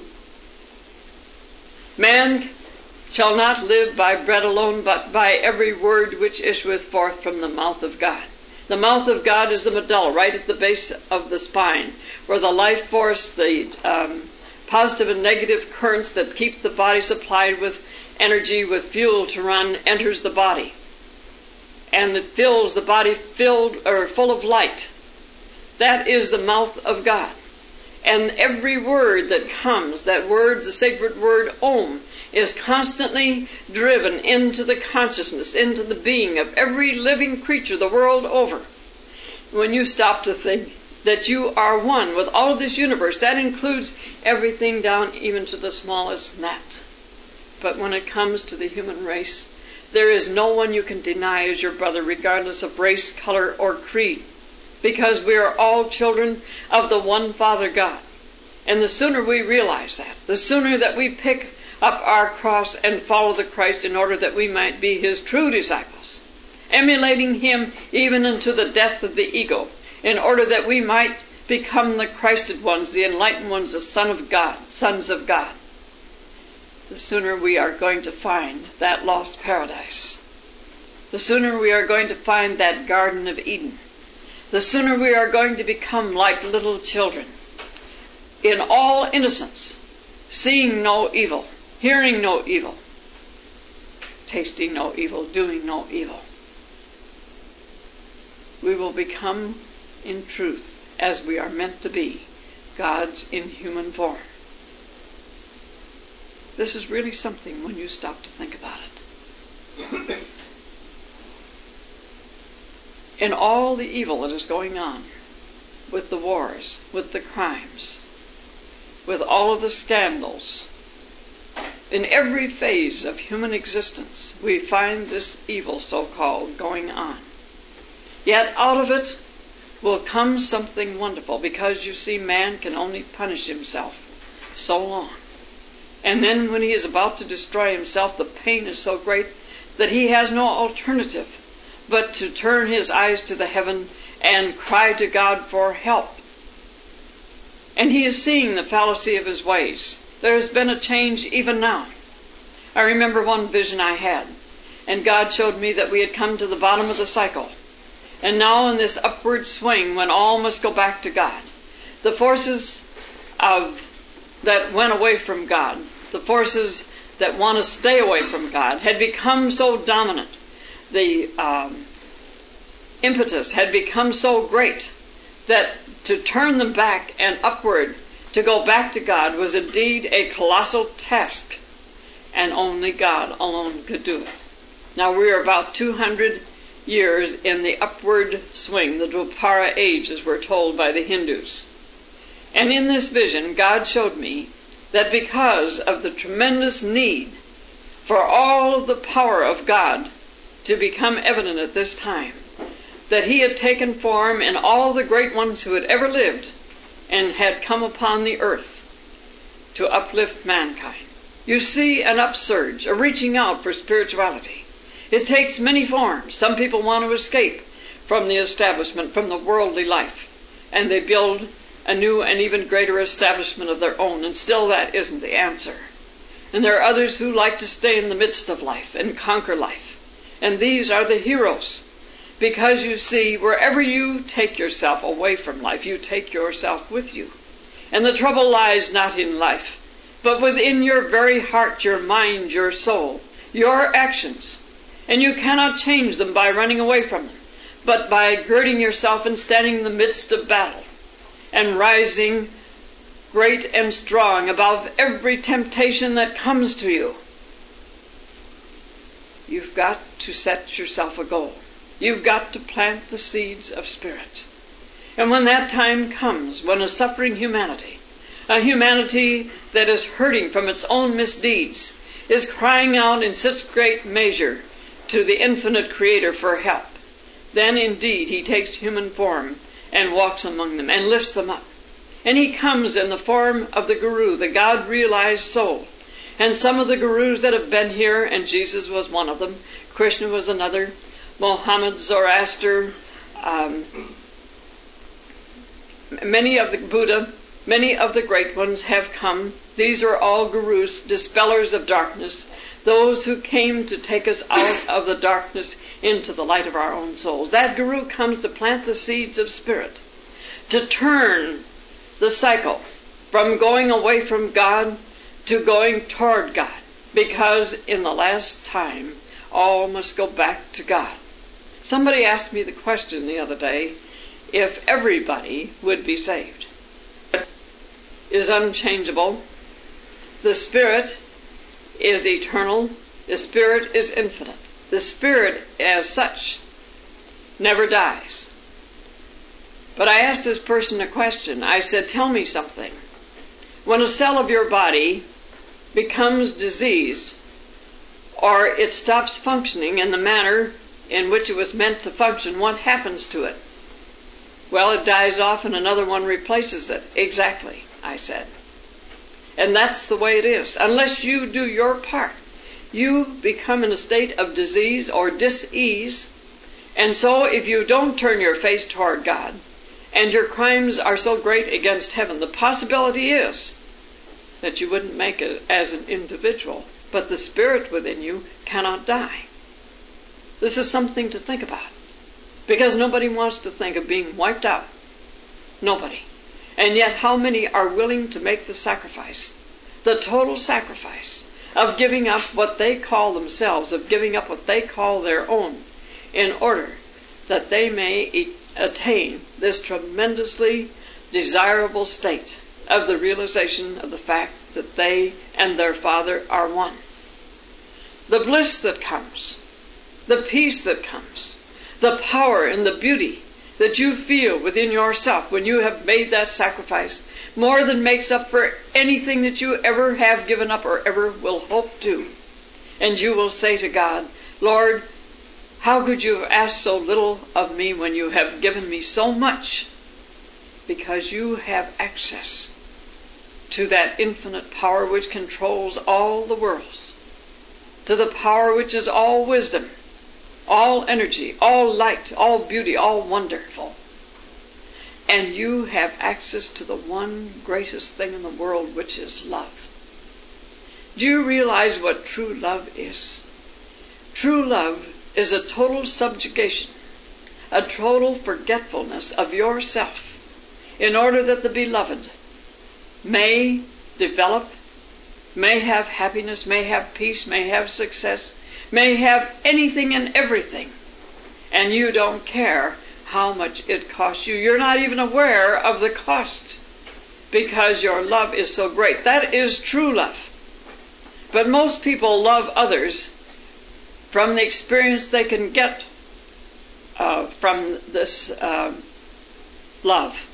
S1: Man shall not live by bread alone, but by every word which issueth forth from the mouth of God. The mouth of God is the medulla, right at the base of the spine, where the life force, the positive and negative currents that keep the body supplied with energy, with fuel to run, enters the body. And it fills the body full of light. That is the mouth of God. And every word that comes, that word, the sacred word Om, is constantly driven into the consciousness, into the being of every living creature the world over. When you stop to think that you are one with all of this universe, that includes everything down even to the smallest gnat. But when it comes to the human race, there is no one you can deny as your brother, regardless of race, color, or creed, because we are all children of the one Father God. And the sooner we realize that, the sooner that we pick up our cross and follow the Christ in order that we might be his true disciples, emulating him even unto the death of the ego, in order that we might become the Christed ones, the enlightened ones, the sons of God, the sooner we are going to find that lost paradise. The sooner we are going to find that Garden of Eden. The sooner we are going to become like little children, in all innocence, seeing no evil, hearing no evil, tasting no evil, doing no evil. We will become, in truth, as we are meant to be, God's in human form. This is really something when you stop to think about it. In all the evil that is going on, with the wars, with the crimes, with all of the scandals, in every phase of human existence, we find this evil, so-called, going on. Yet out of it will come something wonderful, because you see, man can only punish himself so long. And then when he is about to destroy himself, the pain is so great that he has no alternative but to turn his eyes to the heaven and cry to God for help. And he is seeing the fallacy of his ways. There has been a change even now. I remember one vision I had, and God showed me that we had come to the bottom of the cycle. And now in this upward swing, when all must go back to God, the forces that went away from God, the forces that want to stay away from God, had become so dominant. The impetus had become so great that to turn them back and upward, to go back to God, was indeed a colossal task, and only God alone could do it. Now we are about 200 years in the upward swing, the Dwapara age, as we're told by the Hindus. And in this vision, God showed me that because of the tremendous need for all the power of God to become evident at this time, that he had taken form in all the great ones who had ever lived and had come upon the earth to uplift mankind. You see an upsurge, a reaching out for spirituality. It takes many forms. Some people want to escape from the establishment, from the worldly life, and they build a new and even greater establishment of their own, and still that isn't the answer. And there are others who like to stay in the midst of life and conquer life. And these are the heroes. Because you see, wherever you take yourself away from life, you take yourself with you. And the trouble lies not in life, but within your very heart, your mind, your soul, your actions. And you cannot change them by running away from them, but by girding yourself and standing in the midst of battle and rising great and strong above every temptation that comes to you. You've got to set yourself a goal. You've got to plant the seeds of spirit. And when that time comes, when a suffering humanity, a humanity that is hurting from its own misdeeds, is crying out in such great measure to the infinite Creator for help, then indeed he takes human form and walks among them and lifts them up. And he comes in the form of the Guru, the God-realized soul. And some of the Gurus that have been here, and Jesus was one of them, Krishna was another, Mohammed, Zoroaster, many of the Buddha, many of the great ones have come. These are all Gurus, dispellers of darkness, those who came to take us out of the darkness into the light of our own souls. That Guru comes to plant the seeds of spirit, to turn the cycle from going away from God to going toward God, because in the last time, all must go back to God. Somebody asked me the question the other day, if everybody would be saved. It is unchangeable. The Spirit is eternal. The Spirit is infinite. The Spirit, as such, never dies. But I asked this person a question. I said, tell me something. When a cell of your body becomes diseased, or it stops functioning in the manner in which it was meant to function, what happens to it? Well, it dies off and another one replaces it. Exactly, I said. And that's the way it is. Unless you do your part, you become in a state of disease or dis-ease. And so if you don't turn your face toward God and your crimes are so great against heaven, the possibility is that you wouldn't make it as an individual, but the spirit within you cannot die. This is something to think about, because nobody wants to think of being wiped out. Nobody. And yet how many are willing to make the sacrifice, the total sacrifice, of giving up what they call themselves, of giving up what they call their own, in order that they may attain this tremendously desirable state of the realization of the fact that they and their Father are one. The bliss that comes, the peace that comes, the power and the beauty that you feel within yourself when you have made that sacrifice more than makes up for anything that you ever have given up or ever will hope to. And you will say to God, Lord, how could you have asked so little of me when you have given me so much? Because you have access to that infinite power which controls all the worlds, to the power which is all wisdom, all energy, all light, all beauty, all wonderful. And you have access to the one greatest thing in the world, which is love. Do you realize what true love is? True love is a total subjugation, a total forgetfulness of yourself, in order that the beloved may develop, may have happiness, may have peace, may have success, may have anything and everything. And you don't care how much it costs you. You're not even aware of the cost, because your love is so great. That is true love. But most people love others from the experience they can get from this love.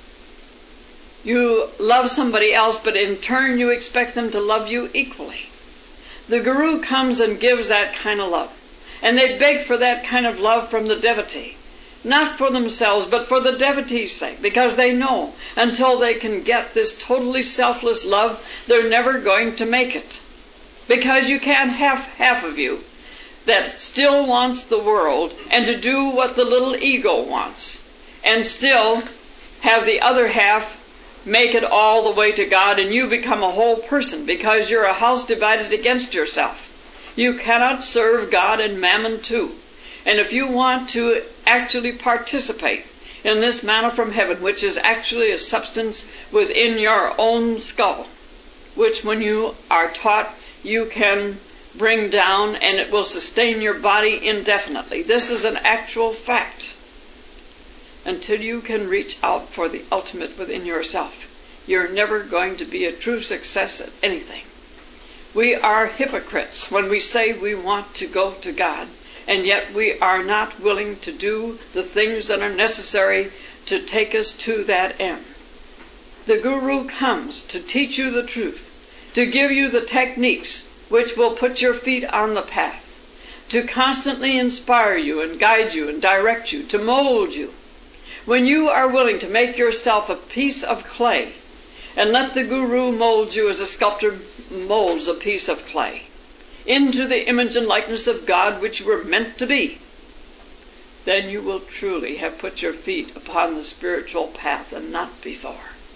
S1: You love somebody else, but in turn you expect them to love you equally. The guru comes and gives that kind of love. And they beg for that kind of love from the devotee. Not for themselves, but for the devotee's sake, because they know until they can get this totally selfless love, they're never going to make it. Because you can't have half of you that still wants the world and to do what the little ego wants, and still have the other half make it all the way to God, and you become a whole person, because you're a house divided against yourself. You cannot serve God and mammon too. And if you want to actually participate in this manna from heaven, which is actually a substance within your own skull, which when you are taught you can bring down and it will sustain your body indefinitely. This is an actual fact. Until you can reach out for the ultimate within yourself, you're never going to be a true success at anything. We are hypocrites when we say we want to go to God, and yet we are not willing to do the things that are necessary to take us to that end. The guru comes to teach you the truth, to give you the techniques which will put your feet on the path, to constantly inspire you and guide you and direct you, to mold you. When you are willing to make yourself a piece of clay and let the guru mold you as a sculptor molds a piece of clay into the image and likeness of God which you were meant to be, then you will truly have put your feet upon the spiritual path and not before.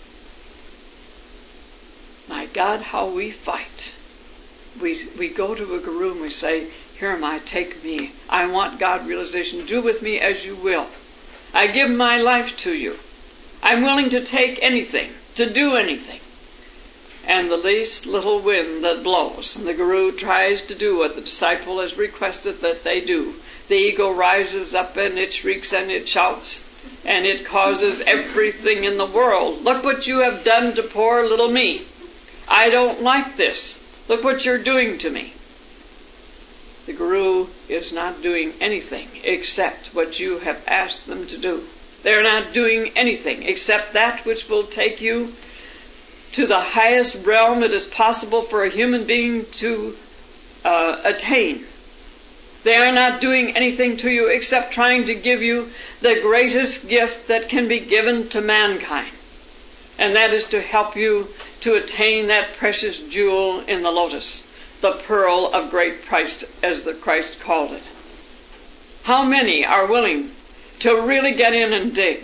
S1: My God, how we fight. We go to a guru and we say, here am I, take me. I want God realization. Do with me as you will. I give my life to you. I'm willing to take anything, to do anything. And the least little wind that blows, and the guru tries to do what the disciple has requested that they do. The ego rises up and it shrieks and it shouts, and it causes everything in the world. Look what you have done to poor little me. I don't like this. Look what you're doing to me. The guru is not doing anything except what you have asked them to do. They're not doing anything except that which will take you to the highest realm it is possible for a human being to attain. They are not doing anything to you except trying to give you the greatest gift that can be given to mankind. And that is to help you to attain that precious jewel in the lotus, the pearl of great price, as the Christ called it. How many are willing to really get in and dig?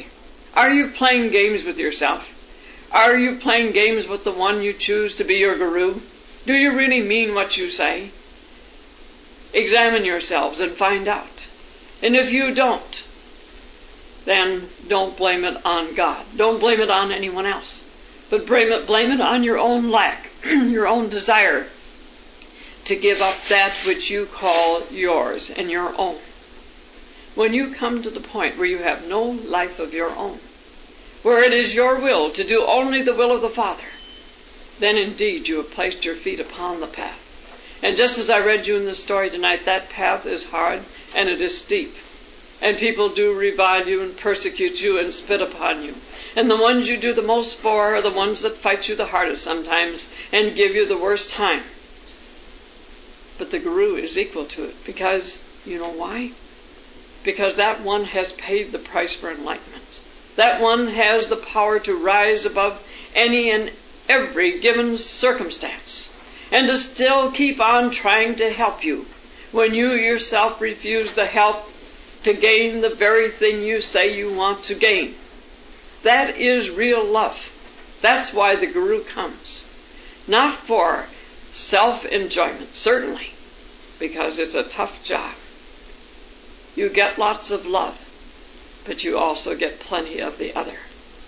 S1: Are you playing games with yourself? Are you playing games with the one you choose to be your guru? Do you really mean what you say? Examine yourselves and find out. And if you don't, then don't blame it on God. Don't blame it on anyone else. But blame it on your own lack, your own desire to give up that which you call yours and your own. When you come to the point where you have no life of your own, where it is your will to do only the will of the Father, then indeed you have placed your feet upon the path. And just as I read you in the story tonight, that path is hard and it is steep. And people do revile you and persecute you and spit upon you. And the ones you do the most for are the ones that fight you the hardest sometimes and give you the worst time. But the guru is equal to it because, you know why? Because that one has paid the price for enlightenment. That one has the power to rise above any and every given circumstance and to still keep on trying to help you when you yourself refuse the help to gain the very thing you say you want to gain. That is real love. That's why the guru comes. Not for self-enjoyment, certainly, because it's a tough job. You get lots of love, but you also get plenty of the other.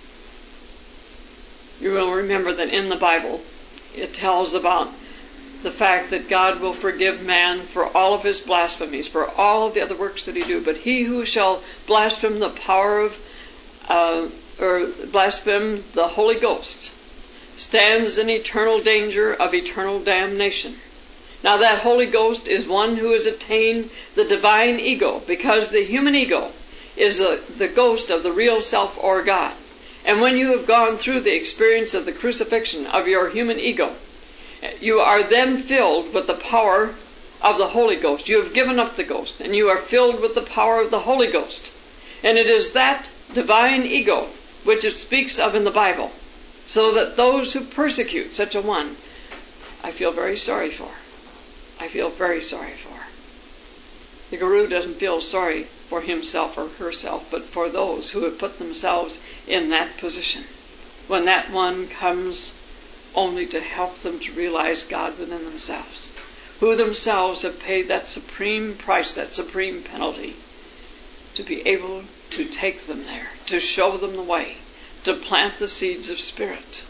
S1: You will remember that in the Bible, it tells about the fact that God will forgive man for all of his blasphemies, for all of the other works that he do. But he who shall blaspheme the power of, or blaspheme the Holy Ghost, stands in eternal danger of eternal damnation. Now that Holy Ghost is one who has attained the divine ego, because the human ego is the ghost of the real self or God. And when you have gone through the experience of the crucifixion of your human ego, you are then filled with the power of the Holy Ghost. You have given up the ghost, and you are filled with the power of the Holy Ghost. And it is that divine ego which it speaks of in the Bible, so that those who persecute such a one, I feel very sorry for. I feel very sorry for. The guru doesn't feel sorry for himself or herself, but for those who have put themselves in that position. When that one comes only to help them to realize God within themselves, who themselves have paid that supreme price, that supreme penalty, to be able to take them there, to show them the way, to plant the seeds of spirit.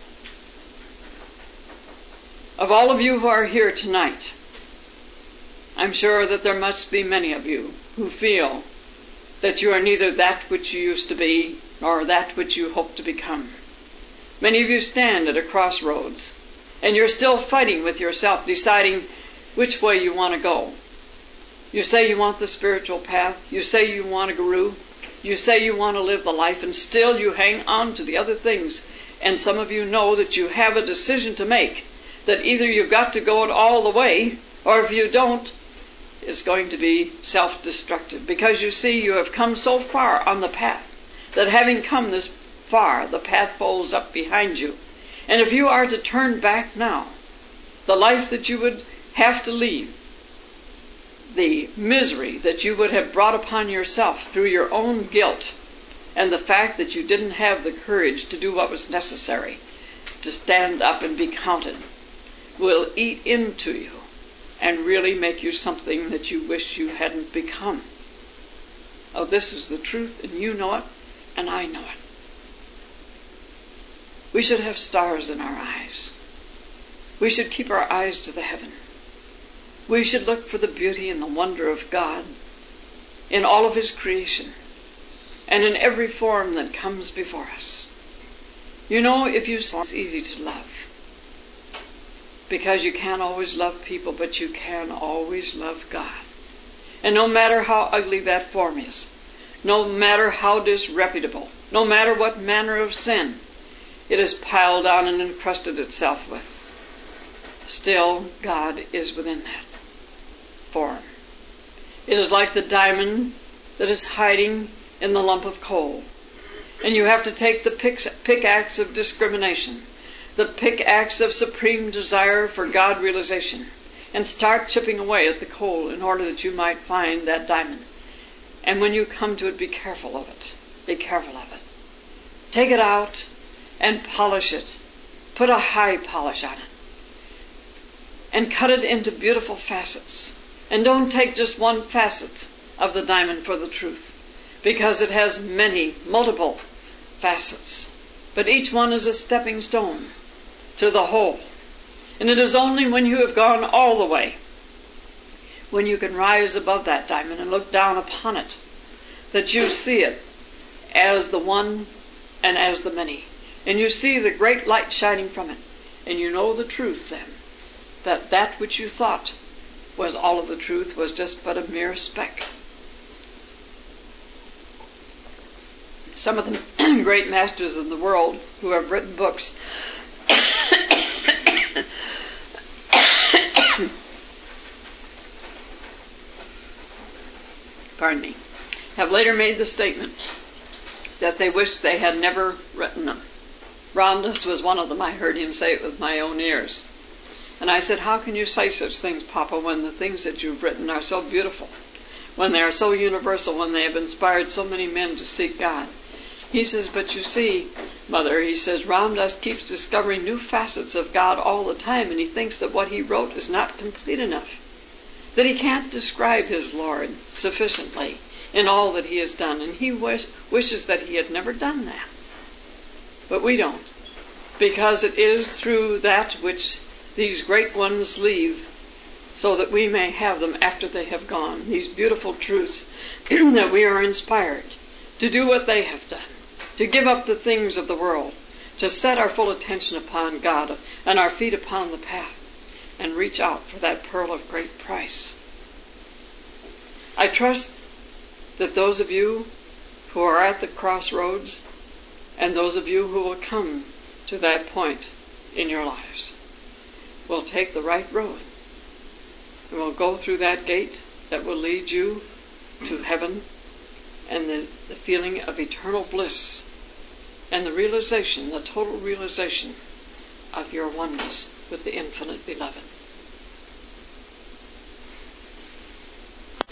S1: Of all of you who are here tonight, I'm sure that there must be many of you who feel that you are neither that which you used to be nor that which you hope to become. Many of you stand at a crossroads, and you're still fighting with yourself, deciding which way you want to go. You say you want the spiritual path. You say you want a guru. You say you want to live the life, and still you hang on to the other things. And some of you know that you have a decision to make, that either you've got to go it all the way, or if you don't, it's going to be self-destructive. Because you see, you have come so far on the path that having come this far, the path folds up behind you. And if you are to turn back now, the life that you would have to lead, the misery that you would have brought upon yourself through your own guilt, and the fact that you didn't have the courage to do what was necessary to stand up and be counted, will eat into you and really make you something that you wish you hadn't become. Oh, this is the truth, and you know it, and I know it. We should have stars in our eyes. We should keep our eyes to the heaven. We should look for the beauty and the wonder of God in all of His creation and in every form that comes before us. You know, if you say it's easy to love, because you can't always love people, but you can always love God. And no matter how ugly that form is, no matter how disreputable, no matter what manner of sin it has piled on and encrusted itself with, still God is within that form. It is like the diamond that is hiding in the lump of coal. And you have to take the pickaxe of discrimination, the pickaxe of supreme desire for God realization, and start chipping away at the coal in order that you might find that diamond. And when you come to it, be careful of it. Be careful of it. Take it out and polish it. Put a high polish on it. And cut it into beautiful facets. And don't take just one facet of the diamond for the truth, because it has many, multiple facets. But each one is a stepping stone to the whole. And it is only when you have gone all the way, when you can rise above that diamond and look down upon it, that you see it as the one and as the many. And you see the great light shining from it. And you know the truth then, that that which you thought was all of the truth was just but a mere speck. Some of the great masters in the world who have written books have later made the statement that they wish they had never written them. Ramdas was one of them. I heard him say it with my own ears. And I said, how can you say such things, Papa, when the things that you've written are so beautiful, when they are so universal, when they have inspired so many men to seek God? He says, but you see, Mother, he says, Ramdas keeps discovering new facets of God all the time, and he thinks that what he wrote is not complete enough, that he can't describe his Lord sufficiently in all that he has done, and he wishes that he had never done that. But we don't, because it is through that which these great ones leave, so that we may have them after they have gone, these beautiful truths, that we are inspired to do what they have done, to give up the things of the world, to set our full attention upon God and our feet upon the path, and reach out for that pearl of great price. I trust that those of you who are at the crossroads, and those of you who will come to that point in your lives, will take the right road, and will go through that gate that will lead you to heaven, and the feeling of eternal bliss, and the realization, the total realization of your oneness with the infinite beloved.